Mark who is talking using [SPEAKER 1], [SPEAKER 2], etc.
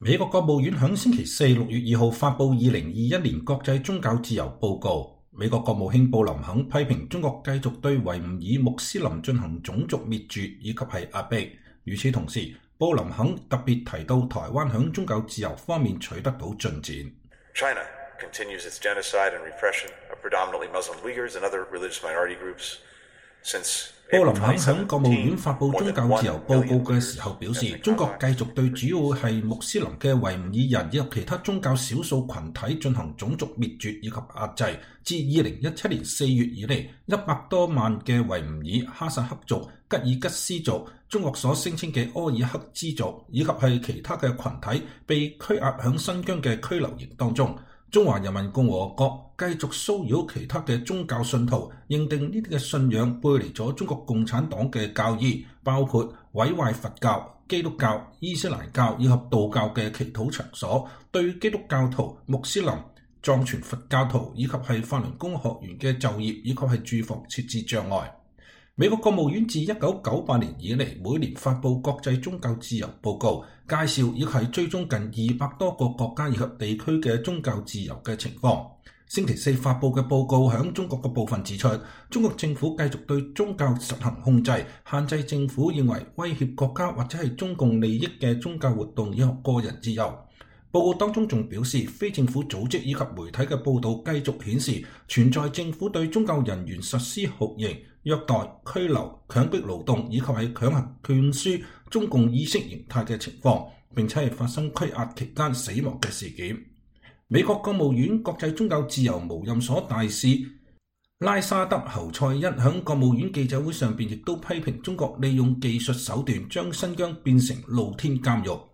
[SPEAKER 1] 美國國務院響星期四6月2號發布2021年國際宗教自由報告。美國國務卿布林肯批評中國繼續對維吾爾穆斯林進行種族滅絕以及係壓迫。與此同時，布林肯特別提到台灣響宗教自由方面取得到進展。
[SPEAKER 2] China continues its genocide and repression of predominantly Muslim Uyghurs and other religious minority groups.
[SPEAKER 1] 布林肯喺國務院發布宗教自由報告嘅時候表示，中國繼續對主要係穆斯林嘅維吾爾人以及其他宗教少數群體進行種族滅絕以及壓制。自2017年4月以嚟，100多萬嘅維吾爾、哈薩克族、吉爾吉斯族、中國所聲稱嘅柯爾克孜族以及係其他嘅群體被拘押響新疆嘅拘留營當中。中華人民共和國繼續騷擾其他嘅宗教信徒，認定呢啲嘅信仰背離咗中國共產黨嘅教義，包括毀壞佛教、基督教、伊斯蘭教以及道教嘅祈禱場所，對基督教徒、穆斯林、藏傳佛教徒以及係法輪功學員嘅就業以及係住房設置障礙。美國國務院自1998年以嚟，每年發布國際宗教自由報告，介紹以及係追蹤近200多個國家以及地區嘅宗教自由嘅情況。星期四發布嘅報告響中國嘅部分指出，中國政府繼續對宗教實行控制，限制政府認為威脅國家或者係中共利益嘅宗教活動以及個人自由。報告當中仲表示，非政府組織以及媒體嘅報導繼續顯示存在政府對宗教人員實施酷刑、虐待、拘留、強迫勞動以及係強行灌輸中共意識形態嘅情況，並且係發生拘押期間死亡嘅事件。美國國務院國際宗教自由無任所大使拉沙德侯賽因喺國務院記者會上邊亦都批評中國利用技術手段將新疆變成露天監獄。